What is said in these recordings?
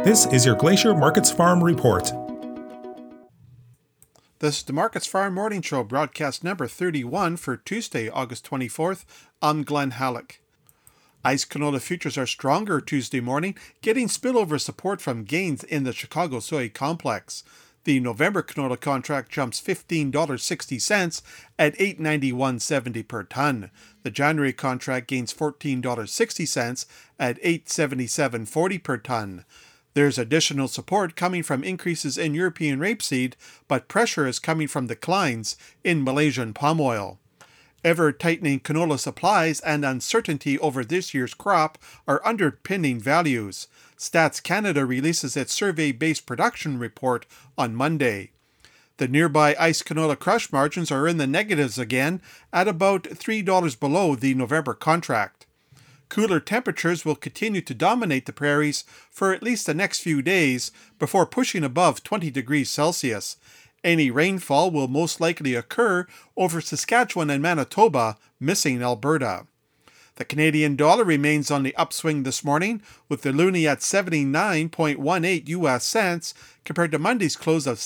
This is your Glacier Markets Farm Report. This is the Markets Farm Morning Show, broadcast number 31 for Tuesday, August 24th. I'm Glenn Halleck. ICE canola futures are stronger Tuesday morning, getting spillover support from gains in the Chicago soy complex. The November canola contract jumps $15.60 at $891.70 per ton. The January contract gains $14.60 at $877.40 per ton. There's additional support coming from increases in European rapeseed, but pressure is coming from declines in Malaysian palm oil. Ever-tightening canola supplies and uncertainty over this year's crop are underpinning values. Stats Canada releases its survey-based production report on Monday. The nearby ICE canola crush margins are in the negatives again, at about $3 below the November contract. Cooler temperatures will continue to dominate the prairies for at least the next few days before pushing above 20 degrees Celsius. Any rainfall will most likely occur over Saskatchewan and Manitoba, missing Alberta. The Canadian dollar remains on the upswing this morning, with the loonie at 79.18 US cents compared to Monday's close of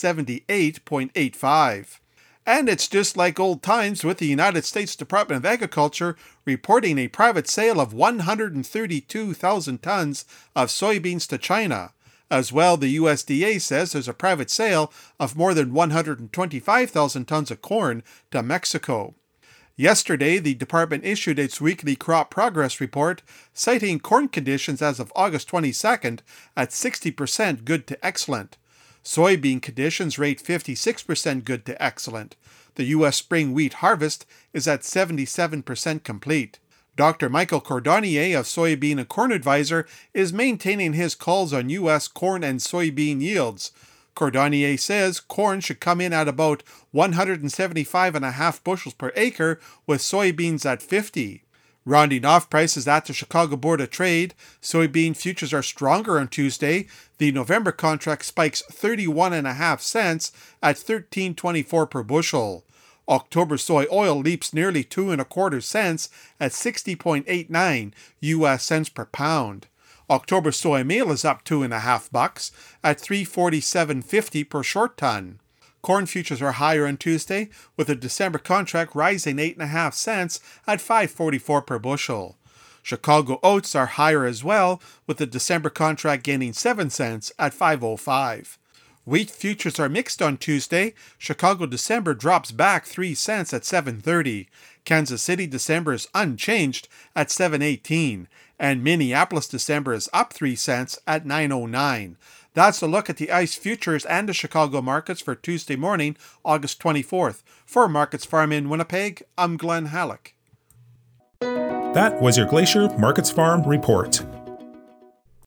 78.85. And it's just like old times with the United States Department of Agriculture reporting a private sale of 132,000 tons of soybeans to China. As well, the USDA says there's a private sale of more than 125,000 tons of corn to Mexico. Yesterday, the department issued its weekly crop progress report, citing corn conditions as of August 22nd at 60% good to excellent. Soybean conditions rate 56% good to excellent. The U.S. spring wheat harvest is at 77% complete. Dr. Michael Cordonnier of Soybean and Corn Advisor is maintaining his calls on U.S. corn and soybean yields. Cordonnier says corn should come in at about 175.5 bushels per acre, with soybeans at 50. Rounding off prices at the Chicago Board of Trade, soybean futures are stronger on Tuesday. The November contract spikes 31.5 cents at $13.24 per bushel. October soy oil leaps nearly 2.25 cents at 60.89 US cents per pound. October soy meal is up $2.50 at $347.50 per short ton. Corn futures are higher on Tuesday, with the December contract rising 8.5 cents at $5.44 per bushel. Chicago oats are higher as well, with the December contract gaining 7 cents at $5.05. Wheat futures are mixed on Tuesday. Chicago December drops back 3 cents at $7.30. Kansas City December is unchanged at $7.18. And Minneapolis December is up 3 cents at $9.09. That's a look at the ICE futures and the Chicago markets for Tuesday morning, August 24th. For Markets Farm in Winnipeg, I'm Glenn Halleck. That was your Glacier Markets Farm Report.